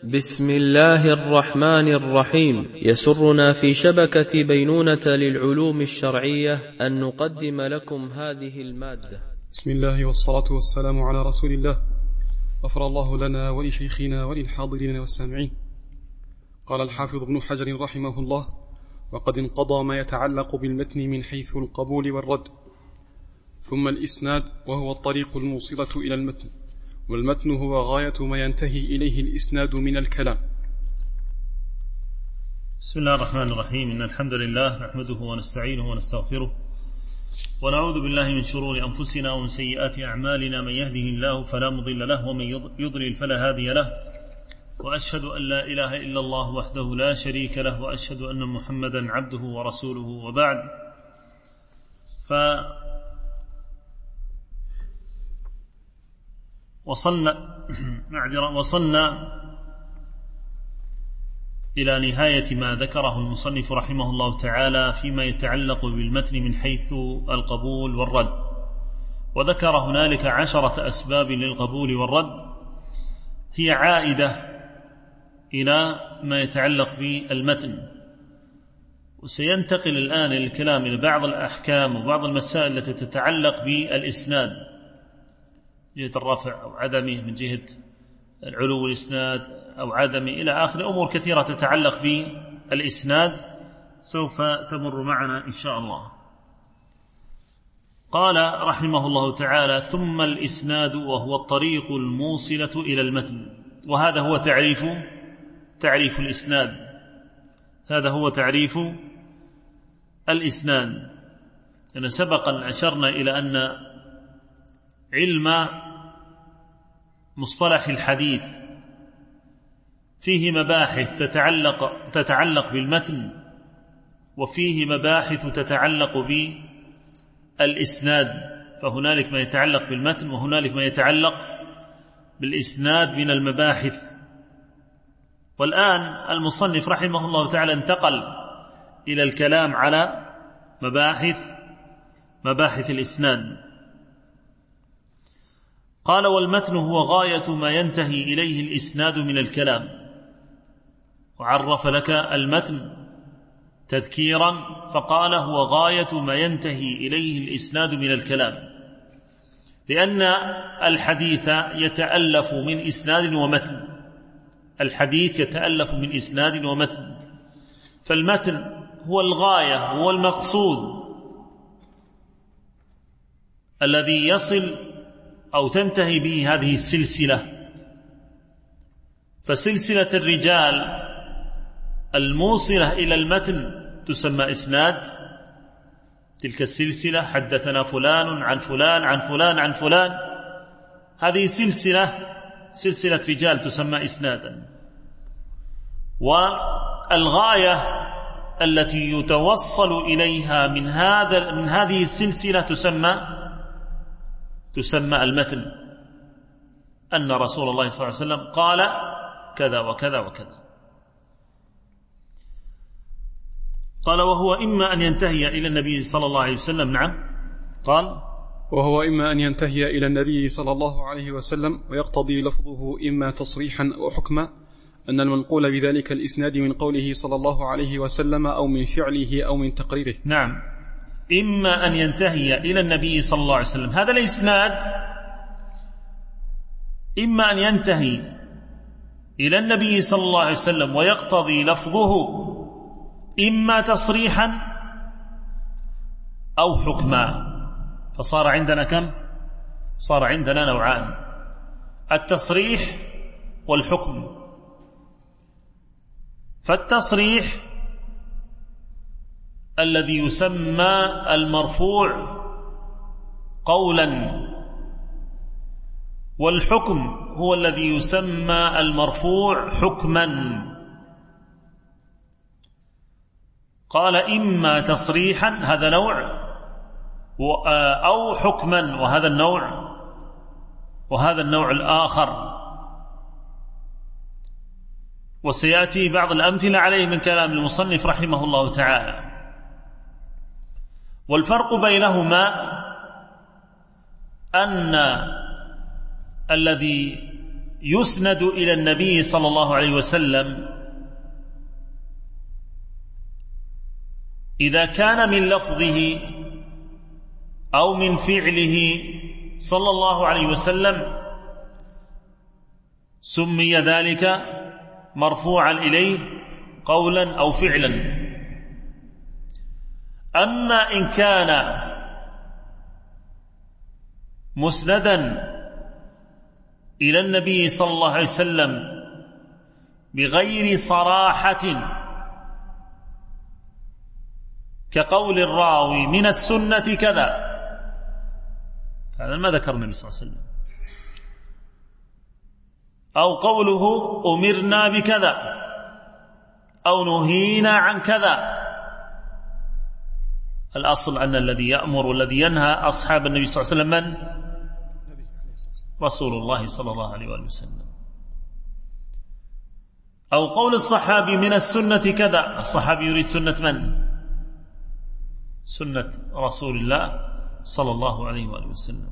بسم الله الرحمن الرحيم. يسرنا في شبكة بينونة للعلوم الشرعية أن نقدم لكم هذه المادة. بسم الله والصلاة والسلام على رسول الله. غفر الله لنا ولشيخنا وللحاضرين والسامعين. قال الحافظ ابن حجر رحمه الله: وقد انقضى ما يتعلق بالمتن من حيث القبول والرد، ثم الإسناد وهو الطريق الموصلة إلى المتن، والمتن هو غاية ما ينتهي إليه الإسناد من الكلام. بسم الله الرحمن الرحيم. إن الحمد لله نحمده ونستعينه ونستغفره، ونعوذ بالله من شرور أنفسنا ومن سيئات أعمالنا. من يهده الله فلا مضل له، ومن يضلل فلا هادي له، وأشهد أن لا إله إلا الله وحده لا شريك له، وأشهد أن محمدا عبده ورسوله. وبعد، وصلنا إلى نهاية ما ذكره المصنف رحمه الله تعالى فيما يتعلق بالمتن من حيث القبول والرد، وذكر هنالك 10 أسباب للقبول والرد هي عائدة إلى ما يتعلق بالمتن. وسينتقل الآن الكلام إلى بعض الأحكام وبعض المسائل التي تتعلق بالإسناد، جهة الرفع أو عدمه، من جهة العلو الإسناد أو عدمه، إلى آخر أمور كثيرة تتعلق بالإسناد سوف تمر معنا إن شاء الله. قال رحمه الله تعالى: ثم الإسناد وهو الطريق الموصلة إلى المتن. وهذا هو تعريف الإسناد. هذا هو تعريف الإسناد. لأن سبقا أشرنا إلى أن علم مصطلح الحديث فيه مباحث تتعلق بالمتن، وفيه مباحث تتعلق بالإسناد. فهنالك ما يتعلق بالمتن وهنالك ما يتعلق بالإسناد من المباحث. والآن المصنف رحمه الله تعالى انتقل إلى الكلام على مباحث الإسناد. قال: والمتن هو غاية ما ينتهي إليه الإسناد من الكلام. وعرف لك المتن تذكيرا فقال: هو غاية ما ينتهي إليه الإسناد من الكلام، لأن الحديث يتألف من إسناد ومتن. الحديث يتألف من إسناد ومتن، فالمتن هو الغاية، هو المقصود الذي يصل أو تنتهي به هذه السلسلة. فسلسلة الرجال الموصلة إلى المتن تسمى إسناد. تلك السلسلة: حدثنا فلان عن فلان عن فلان عن فلان، هذه سلسلة رجال تسمى إسنادا. والغاية التي يتوصل إليها من هذه السلسلة تسمى المتن. أن رسول الله صلى الله عليه وسلم قال كذا وكذا وكذا. قال: وهو إما أن ينتهي إلى النبي صلى الله عليه وسلم. نعم، قال: وهو إما أن ينتهي إلى النبي صلى الله عليه وسلم، ويقتضي لفظه إما تصريحا أو حكما، أن المنقول بذلك الإسناد من قوله صلى الله عليه وسلم أو من فعله أو من تقريره. نعم، إما أن ينتهي إلى النبي صلى الله عليه وسلم، هذا الإسناد إما أن ينتهي إلى النبي صلى الله عليه وسلم ويقتضي لفظه إما تصريحا أو حكما. فصار عندنا كم؟ صار عندنا نوعان: التصريح والحكم. فالتصريح الذي يسمى المرفوع قولا، والحكم هو الذي يسمى المرفوع حكما. قال: إما تصريحا، هذا نوع، أو حكما، وهذا النوع الآخر. وسيأتي بعض الأمثلة عليه من كلام المصنف رحمه الله تعالى. والفرق بينهما أن الذي يسند إلى النبي صلى الله عليه وسلم إذا كان من لفظه أو من فعله صلى الله عليه وسلم سمي ذلك مرفوعا إليه قولا أو فعلا. أما إن كان مسندا إلى النبي صلى الله عليه وسلم بغير صراحة كقول الراوي من السنة كذا، هذا ما ذكر النبي صلى الله عليه وسلم، أو قوله أمرنا بكذا أو نهينا عن كذا. الأصل أن الذي يأمر والذي ينهى أصحاب النبي صلى الله عليه وسلم من؟ رسول الله صلى الله عليه وسلم. أو قول الصحابي من السنة كذا، الصحابي يريد سنة من؟ سنة رسول الله صلى الله عليه وآله وسلم.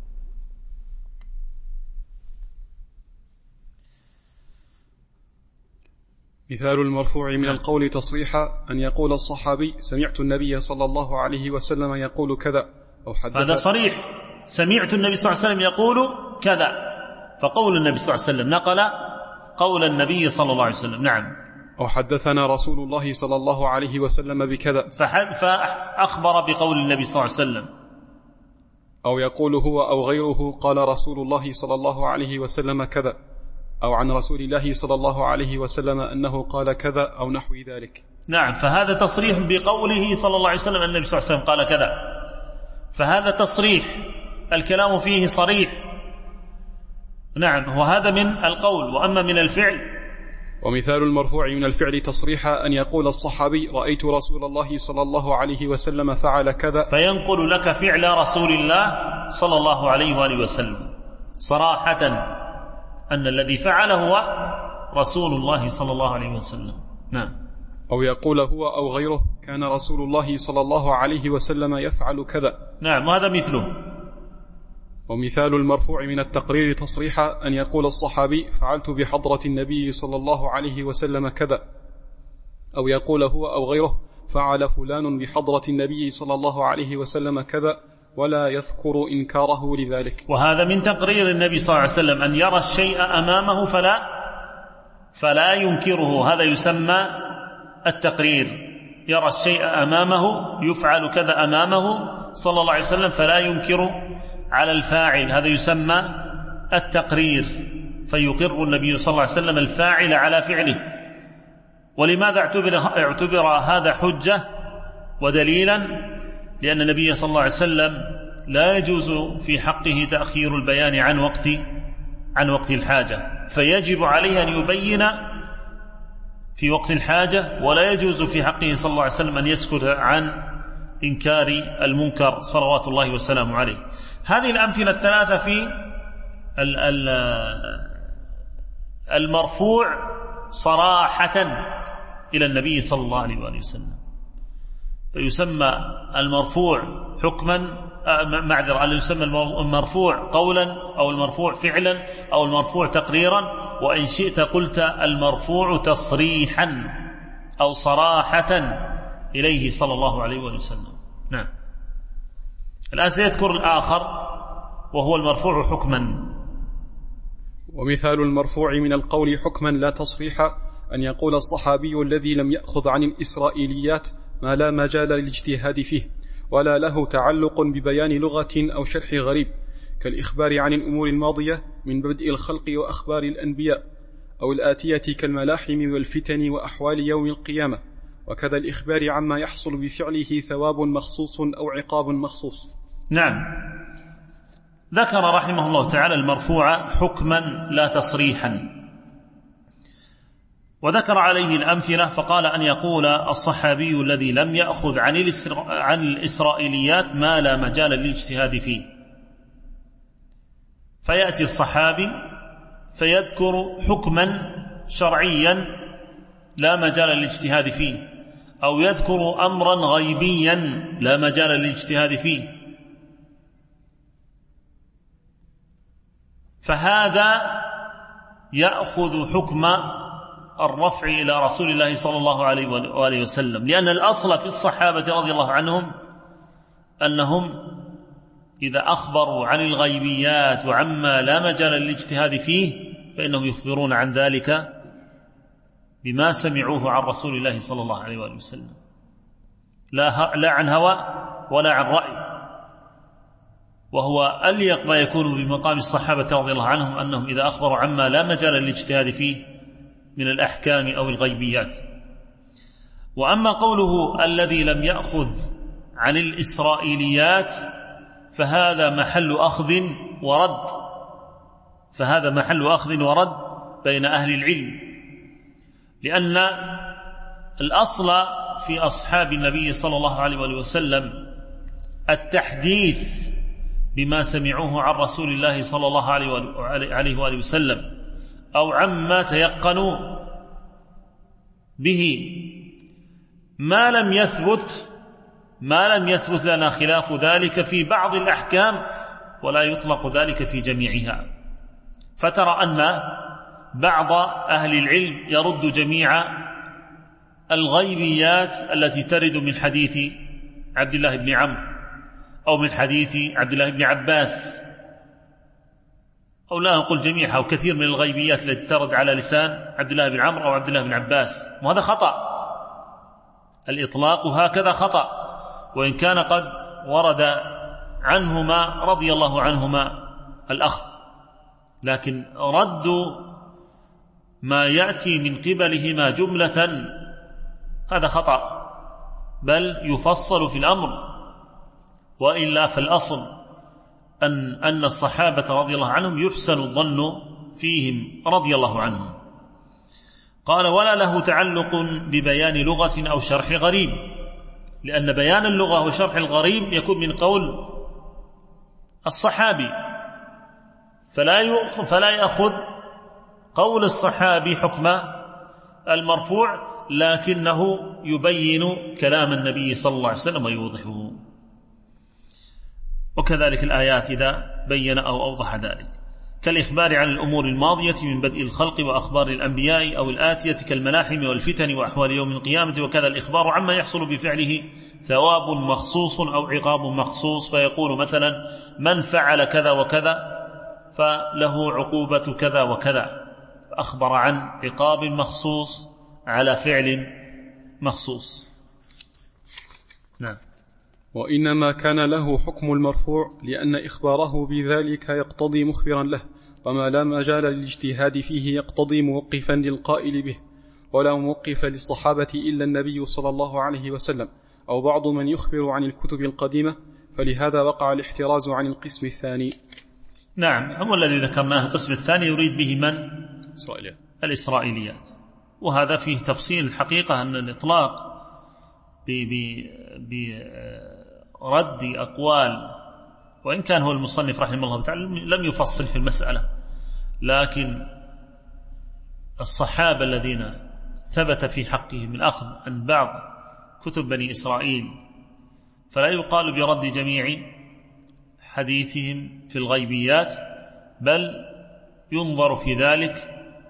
مثال المرفوع من القول تصريحا أن يقول الصحابي سمعت النبي صلى الله عليه وسلم يقول كذا، أو حدث. هذا صريح، سمعت النبي صلى الله عليه وسلم يقول كذا، فقول النبي صلى الله عليه وسلم نقل قول النبي صلى الله عليه وسلم. نعم. أو حدثنا رسول الله صلى الله عليه وسلم بكذا، فأخبر بقول النبي صلى الله عليه وسلم. أو يقول هو أو غيره قال رسول الله صلى الله عليه وسلم كذا، أو عن رسول الله صلى الله عليه وسلم أنه قال كذا أو نحو ذلك. نعم، فهذا تصريح بقوله صلى الله عليه وسلم أن النبي صلى الله عليه وسلم قال كذا، فهذا تصريح، الكلام فيه صريح. نعم، وهذا من القول. وأما من الفعل، ومثال المرفوع من الفعل تصريحا أن يقول الصحابي رأيت رسول الله صلى الله عليه وسلم فعل كذا، فينقل لك فعل رسول الله صلى الله عليه وآله وسلم صراحة أن الذي فعل هو رسول الله صلى الله عليه وسلم. نعم. أو يقول هو أو غيره كان رسول الله صلى الله عليه وسلم يفعل كذا. نعم، وهذا مثله. ومثال المرفوع من التقرير تصريحا أن يقول الصحابي فعلت بحضرة النبي صلى الله عليه وسلم كذا، أو يقول هو أو غيره فعل فلان بحضرة النبي صلى الله عليه وسلم كذا، ولا يذكر إنكاره لذلك. وهذا من تقرير النبي صلى الله عليه وسلم أن يرى الشيء أمامه فلا ينكره، هذا يسمى التقرير. يرى الشيء أمامه، يفعل كذا أمامه صلى الله عليه وسلم فلا ينكر على الفاعل، هذا يسمى التقرير، فيقر النبي صلى الله عليه وسلم الفاعل على فعله. ولماذا اعتبر هذا حجة ودليلا؟ لأن النبي صلى الله عليه وسلم لا يجوز في حقه تأخير البيان عن وقت الحاجة، فيجب عليه أن يبين في وقت الحاجة، ولا يجوز في حقه صلى الله عليه وسلم أن يسكت عن إنكار المنكر صلوات الله وسلامه عليه. هذه الأمثلة الثلاثة في المرفوع صراحة إلى النبي صلى الله عليه وآله وسلم. فيسمى المرفوع حكما، يسمى المرفوع قولا أو المرفوع فعلا أو المرفوع تقريرا، وإن شئت قلت المرفوع تصريحا أو صراحة إليه صلى الله عليه وسلم. نعم. الآن سيذكر الآخر وهو المرفوع حكما. ومثال المرفوع من القول حكما لا تصريحا أن يقول الصحابي الذي لم يأخذ عن الإسرائيليات ما لا مجال للاجتهاد فيه ولا له تعلق ببيان لغة أو شرح غريب، كالإخبار عن الأمور الماضية من بدء الخلق وأخبار الأنبياء، أو الآتية كالملاحم والفتن وأحوال يوم القيامة، وكذا الإخبار عما يحصل بفعله ثواب مخصوص أو عقاب مخصوص. نعم. ذكر رحمه الله تعالى المرفوع حكما لا تصريحا، وذكر عليه الأمثلة، فقال أن يقول الصحابي الذي لم يأخذ عن الإسرائيليات ما لا مجال للاجتهاد فيه، فيأتي الصحابي فيذكر حكما شرعيا لا مجال للاجتهاد فيه، أو يذكر أمرا غيبيا لا مجال للاجتهاد فيه، فهذا يأخذ حكم الرفع إلى رسول الله صلى الله عليه وآله وسلم، لأن الأصل في الصحابة رضي الله عنهم أنهم إذا أخبروا عن الغيبيات وعما لا مجال للاجتهاد فيه فإنهم يخبرون عن ذلك بما سمعوه عن رسول الله صلى الله عليه وآله وسلم، لا عن هوى ولا عن رأي. وهو أليق ما يكون بمقام الصحابة رضي الله عنهم أنهم إذا أخبروا عما لا مجال للاجتهاد فيه من الأحكام أو الغيبيات. وأما قوله الذي لم يأخذ عن الإسرائيليات فهذا محل أخذ ورد بين أهل العلم، لأن الأصل في أصحاب النبي صلى الله عليه وسلم التحديث بما سمعوه عن رسول الله صلى الله عليه وآله وسلم أو عما تيقنوا به ما لم يثبت لنا خلاف ذلك في بعض الأحكام، ولا يطلق ذلك في جميعها. فترى أن بعض أهل العلم يرد جميع الغيبيات التي ترد من حديث عبد الله بن عمرو أو من حديث عبد الله بن عباس، أو لا نقول جميعها، أو كثير من الغيبيات التي ترد على لسان عبد الله بن عمرو أو عبد الله بن عباس، وهذا خطأ. الإطلاق هكذا خطأ، وإن كان قد ورد عنهما رضي الله عنهما الأخذ، لكن رد ما يأتي من قبلهما جملة هذا خطأ، بل يفصل في الأمر. وإلا فالأصل أن الصحابة رضي الله عنهم يحسن الظن فيهم رضي الله عنهم. قال ولا له تعلق ببيان لغة أو شرح غريب، لأن بيان اللغة وشرح الغريب يكون من قول الصحابي، فلا يأخذ قول الصحابي حكم المرفوع، لكنه يبين كلام النبي صلى الله عليه وسلم ويوضحه. وكذلك الآيات إذا بين أو أوضح ذلك، كالإخبار عن الأمور الماضية من بدء الخلق وأخبار الأنبياء أو الآتية كالملاحم والفتن وأحوال يوم القيامة، وكذا الإخبار عما يحصل بفعله ثواب مخصوص أو عقاب مخصوص، فيقول مثلا من فعل كذا وكذا فله عقوبة كذا وكذا، فأخبر عن عقاب مخصوص على فعل مخصوص. نعم. وإنما كان له حكم المرفوع لأن إخباره بذلك يقتضي مخبرا له، وما لا مجال للاجتهاد فيه يقتضي موقفا للقائل به، ولا موقف للصحابة إلا النبي صلى الله عليه وسلم أو بعض من يخبر عن الكتب القديمة، فلهذا وقع الاحتراز عن القسم الثاني. نعم، هو الذي ذكرناه. القسم الثاني يريد به من؟ الإسرائيليات. وهذا فيه تفصيل الحقيقة، أن الإطلاق برد أقوال، وإن كان هو المصنف رحمه الله تعالى لم يفصل في المسألة، لكن الصحابة الذين ثبت في حقهم الأخذ عن بعض كتب بني إسرائيل فلا يقال برد جميع حديثهم في الغيبيات، بل ينظر في ذلك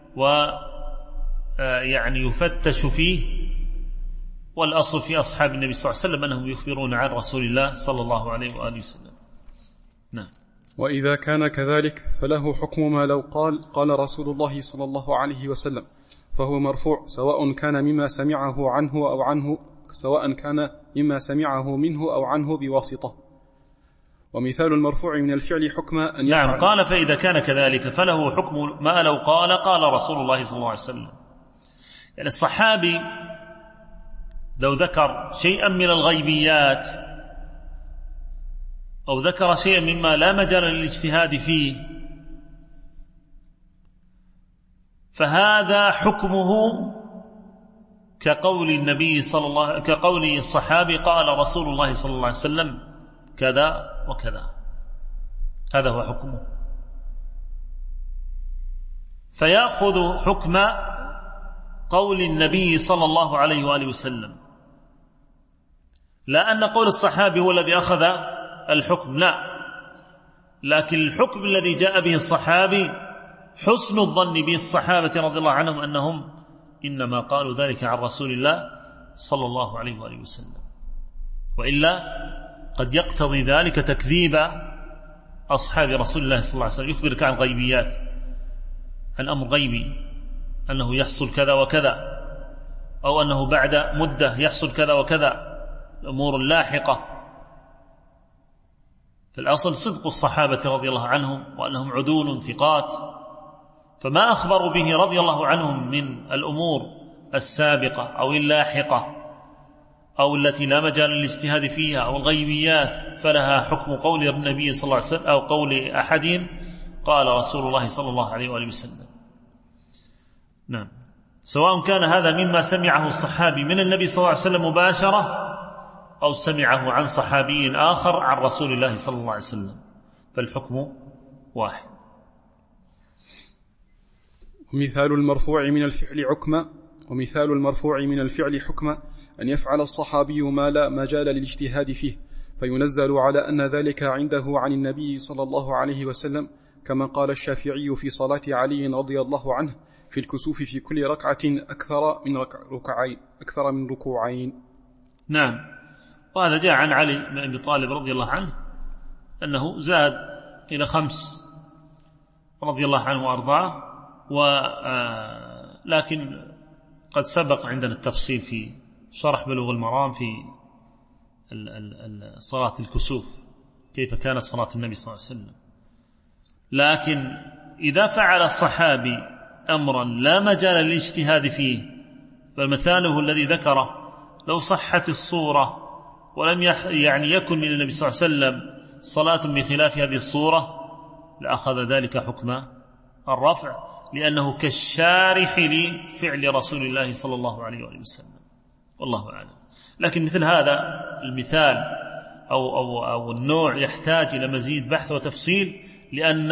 ويعني يفتش فيه. والأصل في أصحاب النبي صلى الله عليه وسلم أنهم يخبرون عن رسول الله صلى الله عليه وآله وسلم. نعم. وإذا كان كذلك فله حكم ما لو قال رسول الله صلى الله عليه وسلم، فهو مرفوع سواء كان مما سمعه منه أو عنه بواسطة. ومثال المرفوع من الفعل حكم أن يفعل. نعم. قال فإذا كان كذلك فله حكم ما لو قال رسول الله صلى الله عليه وسلم. يعني الصحابي لو ذكر شيئا من الغيبيات أو ذكر شيئا مما لا مجال للاجتهاد فيه، فهذا حكمه كقول الصحابي قال رسول الله صلى الله عليه وسلم كذا وكذا، هذا هو حكمه. فيأخذ حكم قول النبي صلى الله عليه وآله وسلم، لا أن قول الصحابي هو الذي أخذ الحكم، لا، لكن الحكم الذي جاء به الصحابي حسن الظن بالصحابة رضي الله عنهم أنهم إنما قالوا ذلك عن رسول الله صلى الله عليه وآله وسلم، وإلا قد يقتضي ذلك تكذيب أصحاب رسول الله صلى الله عليه وسلم. يخبرك عن غيبيات، عن أمر غيبي، أنه يحصل كذا وكذا، أو أنه بعد مدة يحصل كذا وكذا، أمور لاحقة. فالأصل صدق الصحابة رضي الله عنهم وأنهم عدول ثقات، فما أخبروا به رضي الله عنهم من الأمور السابقة أو اللاحقة أو التي لا مجال للاجتهاد فيها أو الغيبيات فلها حكم قول النبي صلى الله عليه وسلم أو قول أحدهم قال رسول الله صلى الله عليه وآله وسلم. نعم، سواء كان هذا مما سمعه الصحابي من النبي صلى الله عليه وسلم مباشرة أو سمعه عن صحابي آخر عن رسول الله صلى الله عليه وسلم، فالحكم واحد. ومثال المرفوع من الفعل حكما أن يفعل الصحابي ما لا مجال للاجتهاد فيه، فينزل على أن ذلك عنده عن النبي صلى الله عليه وسلم، كما قال الشافعي في صلاة علي رضي الله عنه في الكسوف في كل ركعة أكثر من ركوعين. نعم، وهذا جاء عن علي بن أبي طالب رضي الله عنه أنه زاد إلى 5 رضي الله عنه وأرضاه، لكن قد سبق عندنا التفصيل في شرح بلوغ المرام في صلاة الكسوف كيف كانت صلاة النبي صلى الله عليه وسلم. لكن إذا فعل الصحابي أمرا لا مجال للاجتهاد فيه، فمثاله الذي ذكره لو صحت الصورة ولم يكن من النبي صلى الله عليه وسلم صلاة بخلاف هذه الصورة لأخذ ذلك حكم الرفع، لأنه كالشارح لفعل رسول الله صلى الله عليه وآله وسلم، والله أعلم. لكن مثل هذا المثال أو النوع يحتاج إلى مزيد بحث وتفصيل، لأن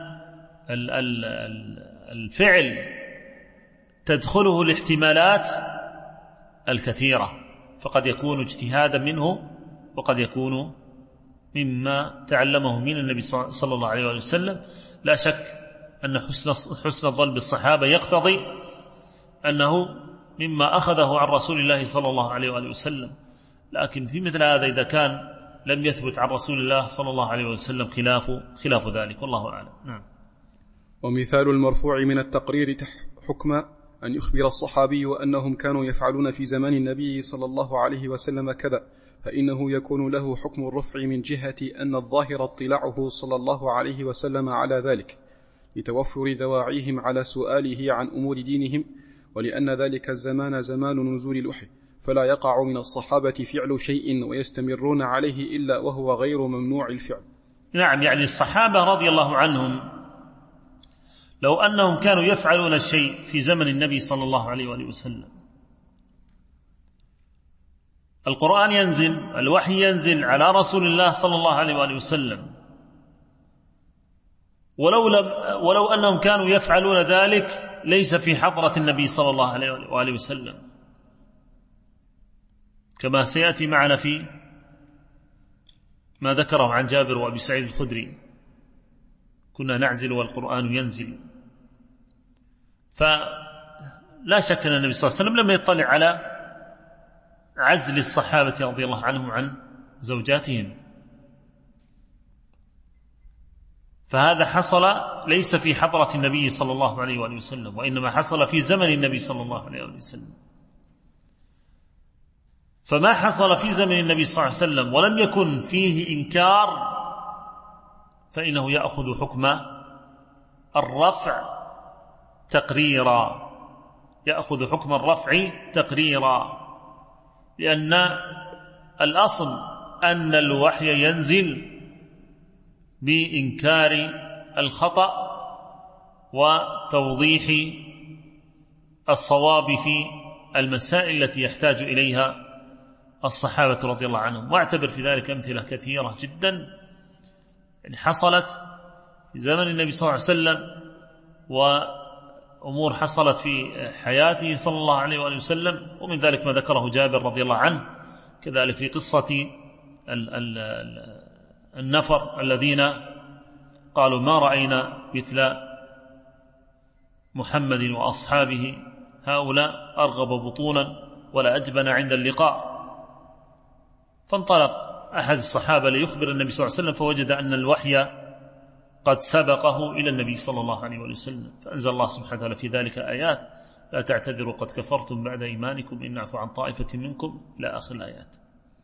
الفعل تدخله الاحتمالات الكثيرة، فقد يكون اجتهادا منه وقد يكون مما تعلمه من النبي صلى الله عليه وسلم. لا شك أن حسن الظن بالصحابة يقتضي أنه مما أخذه عن رسول الله صلى الله عليه وسلم، لكن في مثل هذا إذا كان لم يثبت عن رسول الله صلى الله عليه وسلم خلاف ذلك، والله أعلم. نعم. ومثال المرفوع من التقرير حكما أن يخبر الصحابي أنهم كانوا يفعلون في زمان النبي صلى الله عليه وسلم كذا، فإنه يكون له حكم الرفع من جهة أن الظاهر اطلاعه صلى الله عليه وسلم على ذلك لتوفر دواعيهم على سؤاله عن أمور دينهم، ولأن ذلك الزمان زمان نزول الوحي، فلا يقع من الصحابة فعل شيء ويستمرون عليه إلا وهو غير ممنوع الفعل. نعم، يعني الصحابة رضي الله عنهم لو أنهم كانوا يفعلون الشيء في زمن النبي صلى الله عليه وآله وسلم، القرآن ينزل، الوحي ينزل على رسول الله صلى الله عليه وآله وسلم، ولو أنهم كانوا يفعلون ذلك ليس في حضرة النبي صلى الله عليه وآله وسلم، كما سيأتي معنا في ما ذكره عن جابر وأبي سعيد الخدري: كنا نعزل والقرآن ينزل. فلا شك أن النبي صلى الله عليه وسلم لم يطلع على عزل الصحابة رضي الله عنهم عن زوجاتهم، فهذا حصل ليس في حضرة النبي صلى الله عليه وآله وسلم، وإنما حصل في زمن النبي صلى الله عليه وآله وسلم. فما حصل في زمن النبي صلى الله عليه وسلم ولم يكن فيه إنكار فإنه يأخذ حكم الرفع تقريرا، يأخذ حكم الرفع تقريرا، لأن الأصل أن الوحي ينزل بإنكار الخطأ وتوضيح الصواب في المسائل التي يحتاج إليها الصحابة رضي الله عنهم. واعتبر في ذلك أمثلة كثيرة جدا يعني حصلت في زمن النبي صلى الله عليه وسلم، وأمور حصلت في حياته صلى الله عليه وآله وسلم، ومن ذلك ما ذكره جابر رضي الله عنه، كذلك في قصة النفر الذين قالوا ما رأينا مثل محمد وأصحابه هؤلاء أرغب بطونا ولا أجبن عند اللقاء. فانطلق أحد الصحابة ليخبر النبي صلى الله عليه وسلم، فوجد أن الوحي قد سبقه إلى النبي صلى الله عليه وسلم، فأنزل الله سبحانه وتعالى في ذلك آيات: لا تعتذروا قد كفرتم بعد إيمانكم إن نعفو عن طائفة منكم، إلى آخر الآيات.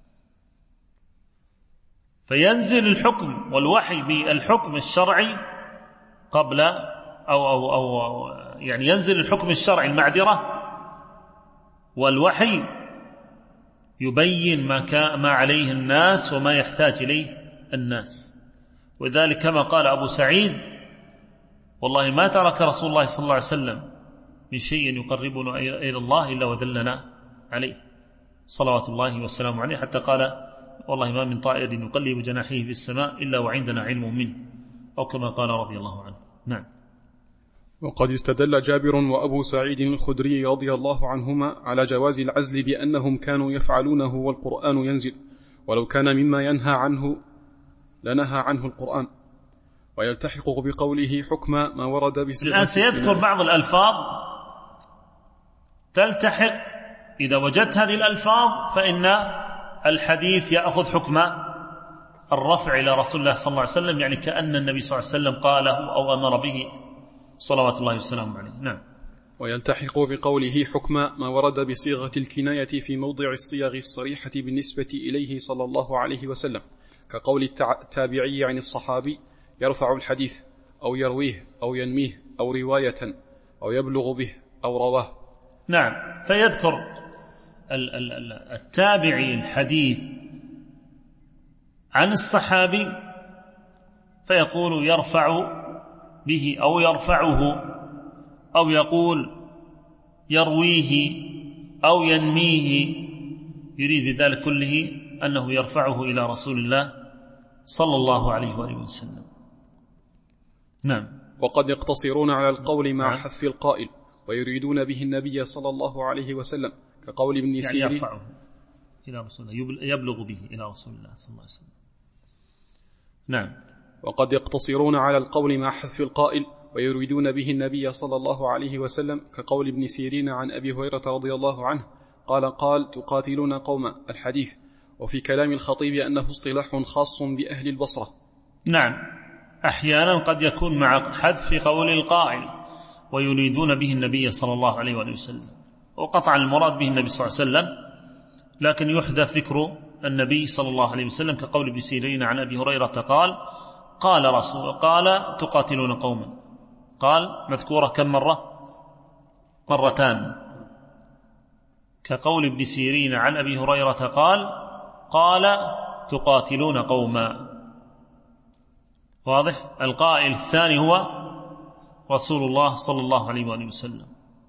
فينزل الحكم والوحي بالحكم الشرعي قبل أو يعني ينزل الحكم الشرعي المعذرة، والوحي يبين ما عليه الناس وما يحتاج إليه الناس. وذلك كما قال أبو سعيد: والله ما ترك رسول الله صلى الله عليه وسلم من شيء يقربنا إلى الله إلا ودلنا عليه صلوات الله والسلام عليه، حتى قال: والله ما من طائر يقلب جناحيه في السماء إلا وعندنا علم منه، أو كما قال رضي الله عنه. نعم. وقد استدل جابر وأبو سعيد الخدري رضي الله عنهما على جواز العزل بأنهم كانوا يفعلونه والقرآن ينزل، ولو كان مما ينهى عنه لنهى عنه القرآن، ويلتحق بقوله حكم ما ورد بصيغة. الآن سيذكر بعض الألفاظ تلتحق، إذا وجدت هذه الألفاظ فإن الحديث يأخذ حكم الرفع إلى رسول الله صلى الله عليه وسلم، يعني كأن النبي صلى الله عليه وسلم قاله أو أمر به صلوات الله والسلام عليه. نعم. ويلتحق بقوله حكم ما ورد بصيغة الكناية في موضع الصيغ الصريحة بالنسبة إليه صلى الله عليه وسلم، كقول التابعي عن الصحابي: يرفع الحديث أو يرويه أو ينميه أو رواية أو يبلغ به أو رواه. نعم. فيذكر التابعي الحديث عن الصحابي فيقول يرفع به أو يرفعه، أو يقول يرويه أو ينميه، يريد بذلك كله أنه يرفعه إلى رسول الله صلى الله عليه وآله وسلم. نعم. وقد يقتصرون على القول مع حذف القائل، ويريدون به النبي صلى الله عليه وسلم، كقول ابن سيرين يعني يرفعه إلى رسول الله، يبلغ به إلى رسول الله صلى الله عليه وسلم. نعم. وقد يقتصرون على القول مع حذف القائل، ويريدون به النبي صلى الله عليه وسلم، كقول ابن سيرين عن أبي هريرة رضي الله عنه قال تقاتلون قوما الحديث. وفي كلام الخطيب أنه اصطلاح خاص بأهل البصرة. نعم. أحيانا قد يكون مع حذف قول القائل ويريدون به النبي صلى الله عليه وسلم، وقطعا المراد به النبي صلى الله عليه وسلم، لكن يحدث ذكر النبي صلى الله عليه وسلم، كقول ابن سيرين عن أبي هريرة قال تقاتلون قوما، قال مذكورة كم مرة؟ مرتان، كقول ابن سيرين عن أبي هريرة قال تقاتلون قوما. واضح؟ القائل الثاني هو رسول الله صلى الله عليه وآله وسلم.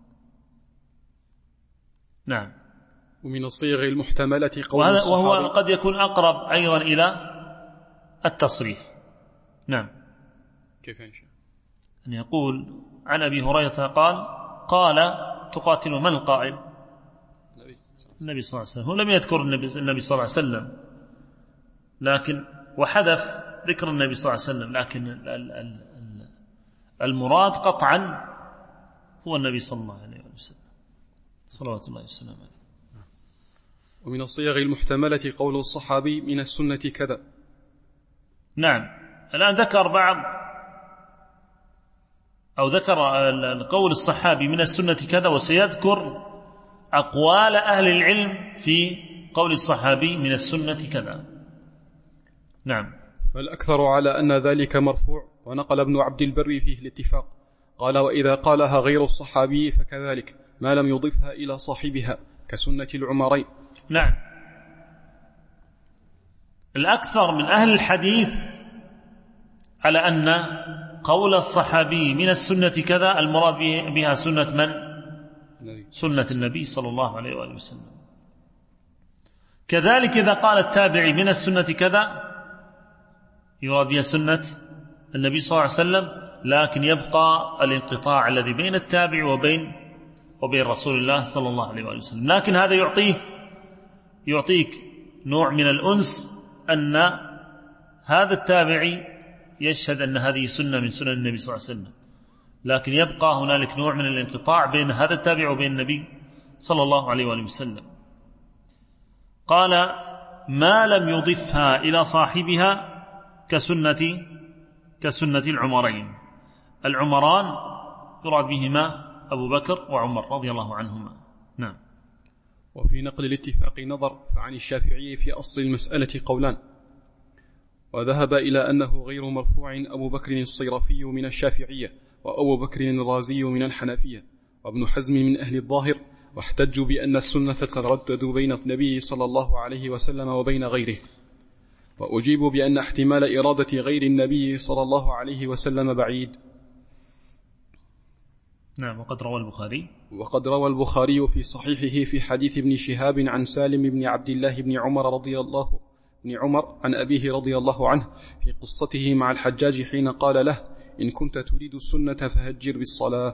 نعم. ومن الصيغ المحتملة قول الصحابة، وهو قد يكون أقرب أيضا إلى التصريح. نعم. كيف إن شاء أن يقول عن أبي هريرة قال تقاتلون، من القائل؟ النبي صلى الله عليه وسلم. هو لم يذكر النبي صلى الله عليه وسلم، لكن وحذف ذكر النبي صلى الله عليه وسلم، لكن المراد قطعا هو النبي صلى الله عليه وسلم صلوات الله والسلام عليه. ومن الصيغ المحتملة قول الصحابي من السنة كذا. نعم. الآن ذكر قول الصحابي من السنة كذا، وسيذكر أقوال أهل العلم في قول الصحابي من السنة كذا. نعم. فالأكثر على أن ذلك مرفوع، ونقل ابن عبد البر فيه الاتفاق، قال: وإذا قالها غير الصحابي فكذلك، ما لم يضفها إلى صاحبها، كسنة العمرين. نعم. الأكثر من أهل الحديث على أن قول الصحابي من السنة كذا المراد بها سنة من؟ سنة النبي صلى الله عليه وآله وسلم. كذلك إذا قال التابعي من السنة كذا يراد بها سنة النبي صلى الله عليه وسلم، لكن يبقى الانقطاع الذي بين التابع وبين رسول الله صلى الله عليه وآله وسلم. لكن هذا يعطيك نوع من الأنس أن هذا التابعي يشهد أن هذه سنة من سنن النبي صلى الله عليه وسلم، لكن يبقى هنالك نوع من الانقطاع بين هذا التابع وبين النبي صلى الله عليه وآله وسلم. قال: ما لم يضفها إلى صاحبها كسنة العمرين. العمران يراد بهما أبو بكر وعمر رضي الله عنهما. نعم. وفي نقل الاتفاق نظر، فعن الشافعي في أصل المسألة قولان، وذهب إلى أنه غير مرفوع أبو بكر الصيرفي من الشافعية، وأبو بكر الرازي من الحنفية، وابن حزم من أهل الظاهر، واحتجوا بأن السنة تتردد بين النبي صلى الله عليه وسلم وبين غيره. وأجيب بأن احتمال إرادة غير النبي صلى الله عليه وسلم بعيد. نعم. وقد روى البخاري في صحيحه في حديث ابن شهاب عن سالم بن عبد الله بن عمر عن أبيه رضي الله عنه في قصته مع الحجاج حين قال له: إن كنت تريد السنة فهجر بالصلاة.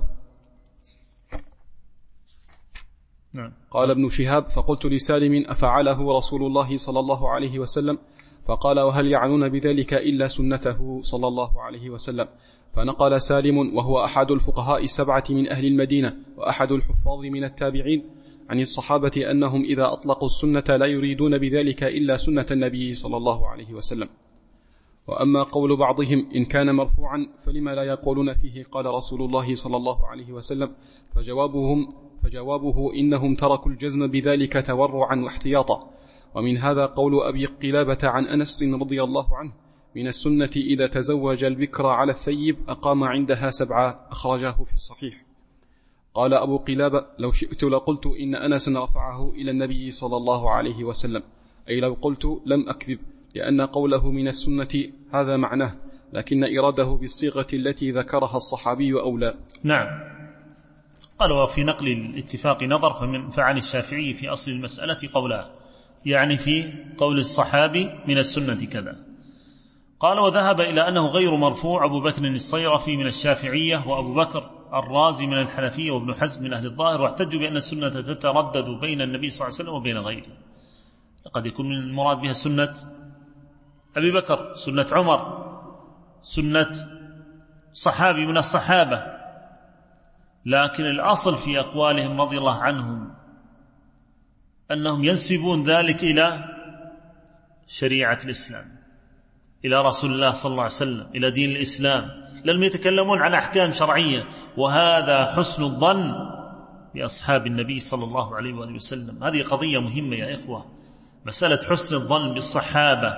نعم. قال ابن شهاب: فقلت لسالم: أفعله رسول الله صلى الله عليه وسلم؟ فقال: وهل يعنون بذلك إلا سنته صلى الله عليه وسلم؟ فنقل سالم، وهو أحد الفقهاء السبعة من أهل المدينة وأحد الحفاظ من التابعين، عن الصحابة أنهم إذا أطلقوا السنة لا يريدون بذلك إلا سنة النبي صلى الله عليه وسلم. وأما قول بعضهم إن كان مرفوعا فلما لا يقولون فيه قال رسول الله صلى الله عليه وسلم؟ فجوابه إنهم تركوا الجزم بذلك تورعا واحتياطا. ومن هذا قول أبي قلابة عن أنس رضي الله عنه: من السنة إذا تزوج البكر على الثيب أقام عندها 7، أخرجاه في الصحيح. قال أبو قلابة: لو شئت لقلت إن أنس رفعه إلى النبي صلى الله عليه وسلم، أي لو قلت لم أكذب، لأن قوله من السنة هذا معناه، لكن إراده بالصيغة التي ذكرها الصحابي أولى. نعم. قال: وفي نقل الاتفاق نظر، فعن الشافعي في أصل المسألة قولان، يعني في قول الصحابي من السنة كذا. قال: وذهب إلى أنه غير مرفوع أبو بكر الصيرفي من الشافعية، وأبو بكر الرازي من الحنفية، وابن حزم من أهل الظاهر، واحتجوا بأن السنة تتردد بين النبي صلى الله عليه وسلم وبين غيره. قد يكون من المراد بها سنة أبي بكر، سنة عمر، سنة صحابي من الصحابة، لكن الأصل في أقوالهم رضي الله عنهم أنهم ينسبون ذلك إلى شريعة الإسلام، إلى رسول الله صلى الله عليه وسلم، إلى دين الإسلام، لم يتكلمون عن أحكام شرعية. وهذا حسن الظن بأصحاب النبي صلى الله عليه وآله وسلم. هذه قضية مهمة يا إخوة، مسألة حسن الظن بالصحابة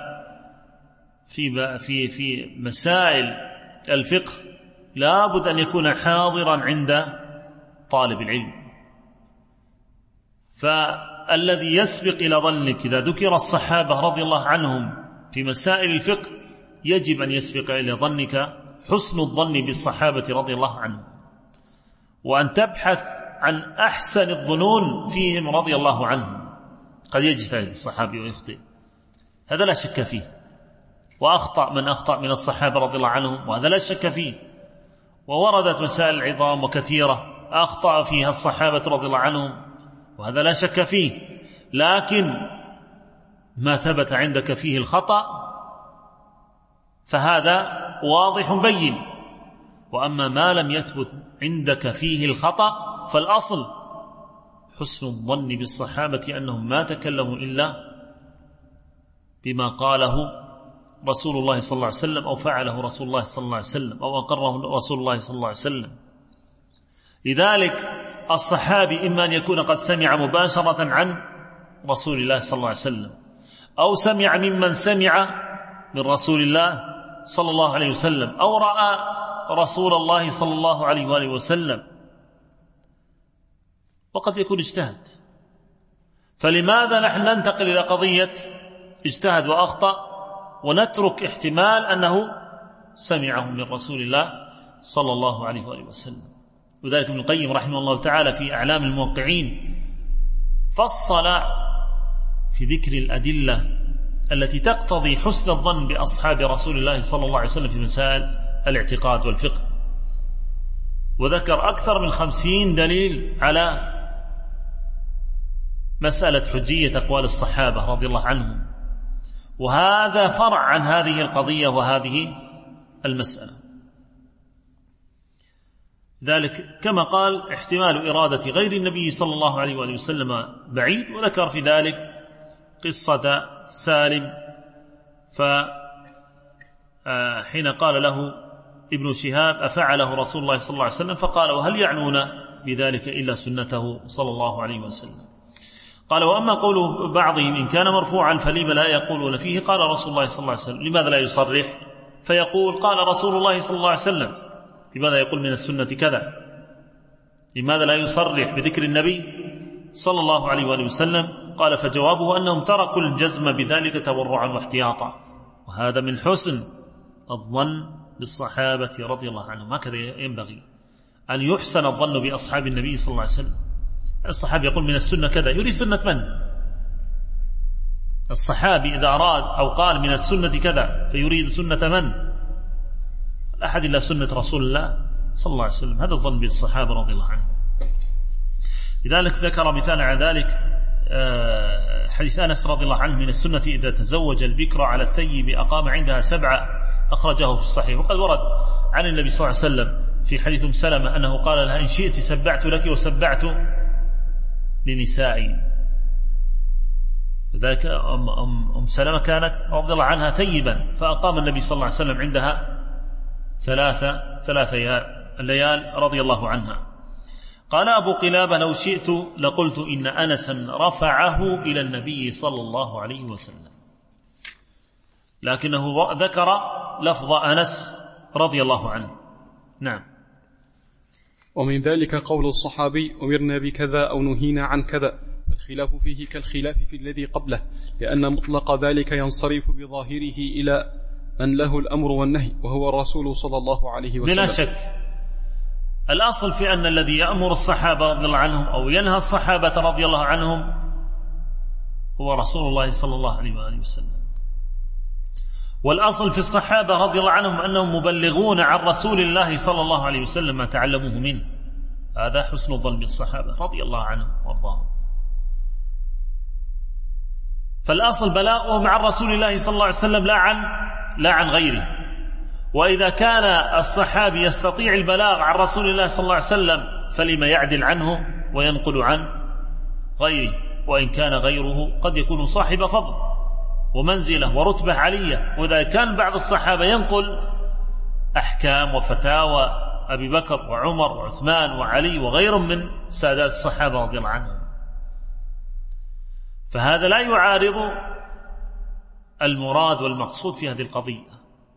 في مسائل الفقه لا بد أن يكون حاضرا عند طالب العلم. فالذي يسبق إلى ظنك إذا ذكر الصحابة رضي الله عنهم في مسائل الفقه يجب أن يسبق إلى ظنك حسن الظن بالصحابة رضي الله عنهم، وأن تبحث عن أحسن الظنون فيهم رضي الله عنهم. قد يجتهد الصحابي ويخطئ، هذا لا شك فيه، وأخطأ من أخطأ من الصحابة رضي الله عنهم، وهذا لا شك فيه. ووردت مسائل العظام وكثيرة أخطأ فيها الصحابة رضي الله عنهم، وهذا لا شك فيه. لكن ما ثبت عندك فيه الخطأ فهذا واضح بين، وأما ما لم يثبت عندك فيه الخطأ فالأصل حسن الظن بالصحابة أنهم ما تكلموا إلا بما قاله رسول الله صلى الله عليه وسلم، أو فعله رسول الله صلى الله عليه وسلم، أو أقره رسول الله صلى الله عليه وسلم. لذلك الصحابي إما أن يكون قد سمع مباشرة عن رسول الله صلى الله عليه وسلم، أو سمع ممن سمع من رسول الله صلى الله عليه وسلم، أو رأى رسول الله صلى الله عليه وآله وسلم، وقد يكون اجتهد. فلماذا نحن ننتقل إلى قضية اجتهد وأخطأ ونترك احتمال أنه سمعه من رسول الله صلى الله عليه وآله وسلم؟ وذلك ابن القيم رحمه الله تعالى في أعلام الموقعين فصل في ذكر الأدلة التي تقتضي حسن الظن بأصحاب رسول الله صلى الله عليه وسلم في مسائل الاعتقاد والفقه، وذكر أكثر من 50 دليل على مسألة حجية أقوال الصحابة رضي الله عنهم. وهذا فرع عن هذه القضية وهذه المسألة. ذلك كما قال احتمال إرادة غير النبي صلى الله عليه وآله وسلم بعيد. وذكر في ذلك قصة سالم، فحين قال له ابن شهاب أفعله رسول الله صلى الله عليه وسلم، فقال وهل يعنون بذلك إلا سنته صلى الله عليه وسلم. قال وأما قول بعضهم إن كان مرفوعا فلما لا يقولون فيه قال رسول الله صلى الله عليه وسلم، لماذا لا يصرح فيقول قال رسول الله صلى الله عليه وسلم؟ لماذا يقول من السنة كذا؟ لماذا لا يصرح بذكر النبي صلى الله عليه وآله وسلم؟ قال فجوابه أنهم تركوا الجزم بذلك تورعا واحتياطا، وهذا من حسن الظن بالصحابة رضي الله عنهم. هكذا ينبغي أن يحسن الظن بأصحاب النبي صلى الله عليه وسلم. الصحابي يقول من السنة كذا، يريد سنة من؟ الصحابي إذا أراد أو قال من السنة كذا فيريد سنة من؟ أحد إلا سنة رسول الله صلى الله عليه وسلم. هذا الظن بالصحابة رضي الله عنهم. لذلك ذكر مثال على ذلك حديث أنس رضي الله عنه من السنة إذا تزوج البكر على الثيب أقام عندها 7، أخرجه في الصحيح. وقد ورد عن النبي صلى الله عليه وسلم في حديث أم سلمة أنه قال لها إن شئت سبعت لك وسبعت لنسائي. وذلك أم سلمة كانت رضي الله عنها ثيبا، فأقام النبي صلى الله عليه وسلم عندها 3 الليال رضي الله عنها. قال أبو قلابة لو شئت لقلت إن أنسا رفعه إلى النبي صلى الله عليه وسلم، لكنه ذكر لفظ أنس رضي الله عنه. نعم. ومن ذلك قول الصحابي أمرنا بكذا أو نهينا عن كذا، والخلاف فيه كالخلاف في الذي قبله، لأن مطلق ذلك ينصرف بظاهره إلى من له الأمر والنهي وهو الرسول صلى الله عليه وسلم. بلا شك الأصل في أن الذي يأمر الصحابة رضي الله عنهم أو ينهى الصحابة رضي الله عنهم هو رسول الله صلى الله عليه وآله وسلم. والأصل في الصحابة رضي الله عنهم أنهم مبلغون عن رسول الله صلى الله عليه وسلم ما تعلموه منه. هذا حسن الظن بالصحابة رضي الله عنهم وارضاهم. فالأصل بلاغهم عن رسول الله صلى الله عليه وسلم لا عن غيره. وإذا كان الصحابي يستطيع البلاغ عن رسول الله صلى الله عليه وسلم فلما يعدل عنه وينقل عن غيره، وإن كان غيره قد يكون صاحب فضل ومنزلة ورتبة علية. وإذا كان بعض الصحابة ينقل أحكام وفتاوى أبي بكر وعمر وعثمان وعلي وغيرهم من سادات الصحابة رضي الله عنهم، فهذا لا يعارض المراد والمقصود في هذه القضية،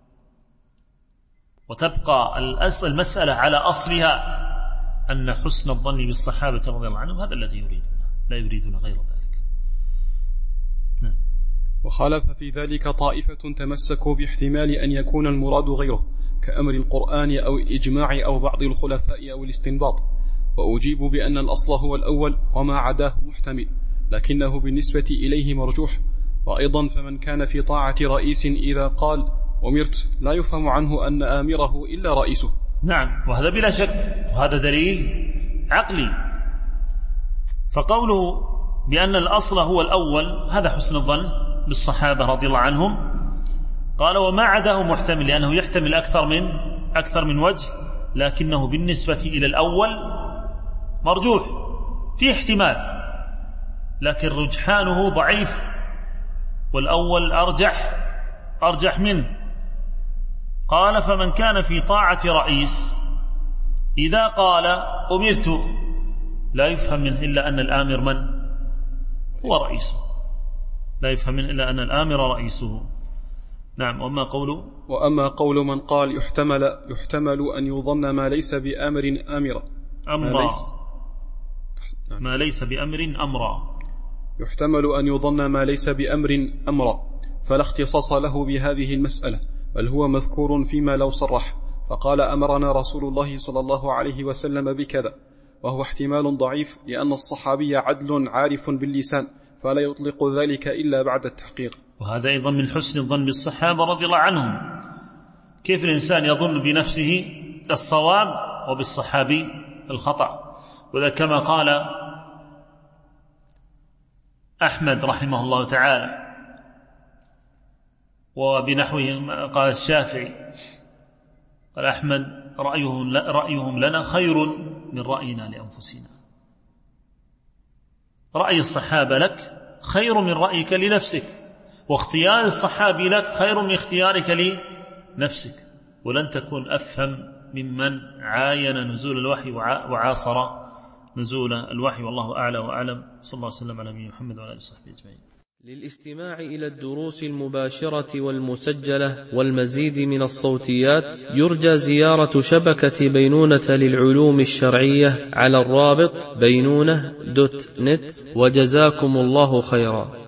وتبقى المسألة على أصلها أن حسن الظن بالصحابة رضي الله عنهم هذا الذي يريدونه، لا يريدون غير ذلك. نعم. وخالف في ذلك طائفة تمسكوا باحتمال أن يكون المراد غيره كأمر القرآن أو الإجماع أو بعض الخلفاء أو الاستنباط، وأجيب بأن الأصل هو الأول وما عداه محتمل، لكنه بالنسبة إليه مرجوح. وأيضا فمن كان في طاعة رئيس إذا قال أمرت لا يفهم عنه أن آمره إلا رئيسه. نعم، وهذا بلا شك، وهذا دليل عقلي. فقوله بأن الأصل هو الأول هذا حسن الظن بالصحابة رضي الله عنهم. قال وما عداه محتمل، لأنه يحتمل أكثر من وجه، لكنه بالنسبة إلى الأول مرجوح، فيه احتمال لكن رجحانه ضعيف، والأول أرجح منه. قال فمن كان في طاعة رئيس إذا قال أمرت لا يفهم منه إلا أن الآمر من هو رئيسه، لا يفهم منه إلا أن الآمر رئيسه. نعم. وأما قول من قال يحتمل أن يظن ما ليس بأمر آمرا ما ليس بأمر أمرا، يحتمل أن يظن ما ليس بأمر أمرا، فلا اختصاص له بهذه المسألة، بل هو مذكور فيما لو صرح فقال أمرنا رسول الله صلى الله عليه وسلم بكذا، وهو احتمال ضعيف لأن الصحابي عدل عارف باللسان، فلا يطلق ذلك إلا بعد التحقيق. وهذا أيضا من حسن الظن بالصحابة رضي الله عنهم. كيف الإنسان يظن بنفسه الصواب وبالصحابي الخطأ؟ وذا كما قال أحمد رحمه الله تعالى، وبنحوه قال الشافعي، قال أحمد رأيهم لنا خير من رأينا لأنفسنا. رأي الصحابة لك خير من رأيك لنفسك، واختيار الصحابي لك خير من اختيارك لنفسك، ولن تكون أفهم ممن عاين نزول الوحي وعاصر نزول الوحي. والله أعلى وأعلم. صلى الله وسلم على نبينا محمد وعلى آله وصحبه أجمعين. للاستماع إلى الدروس المباشرة والمسجلة والمزيد من الصوتيات يرجى زيارة شبكة بينونة للعلوم الشرعية على الرابط بينونة.net. وجزاكم الله خيرا.